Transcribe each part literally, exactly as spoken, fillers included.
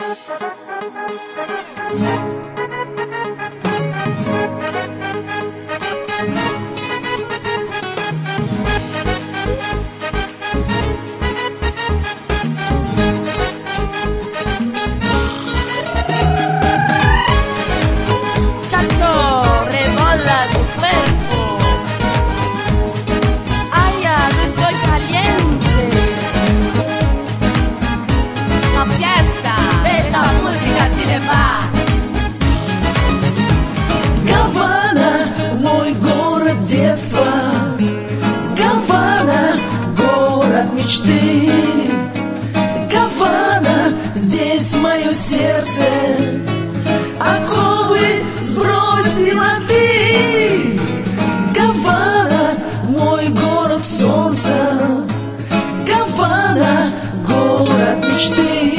Гавана, мой город детства, Гавана, город мечты. Гавана, здесь мое сердце, оковы сбросила ты. Гавана, мой город солнца, Гавана, город мечты.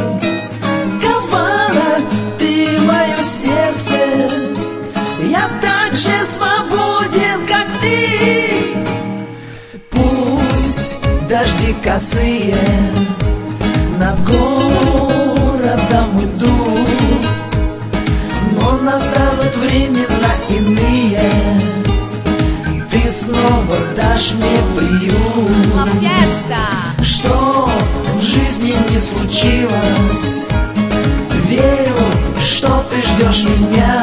Гавана, ты мое сердце, я так же свободен, как ты. Пусть дожди косые над городом идут, но настанут времена иные. Ты снова дашь мне приют. Что в жизни не случилось, верю, что ты ждешь меня.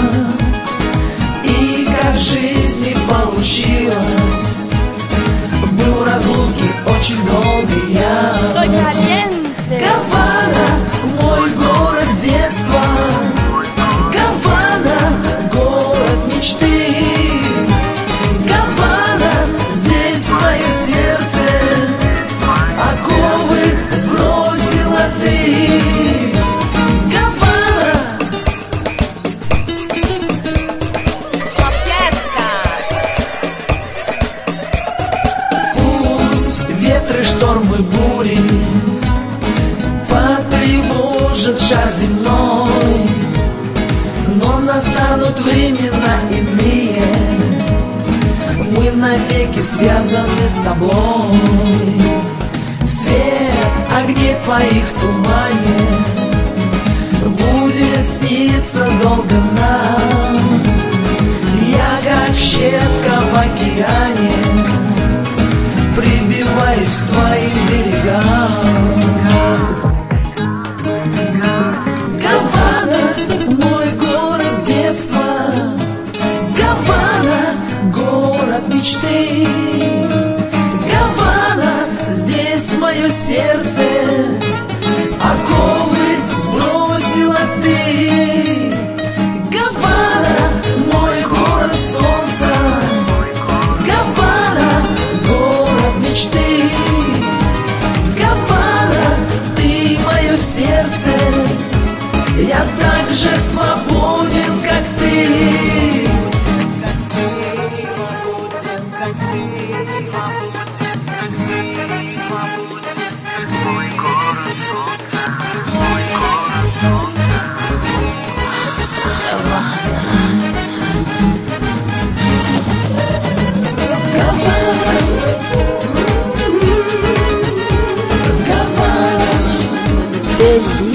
И как в жизни получилось, был в разлуке очень долго я. Гавана, мой город детства, Гавана, город мечты. Гавана, здесь мое сердце, оковы сбросила ты. Штормы, бури потревожат шар земной, но настанут времена иные. Мы навеки связаны с тобой. Свет огней твоих в тумане будет сниться долго нам. Я как щепка в океане прибиваюсь к твоим берегам. Гавана, мой город детства, Гавана, город мечты. Гавана, здесь мое сердце, оковы сбросила ты. Гавана, мой город солнца, Гавана, мечты. Гавана, ты мое сердце, я так же свободен, как ты. Свободен, как ты, свободен, как ты, свободен, как ты. Мой город солнца, мой город солнца. Гавана, Гавана,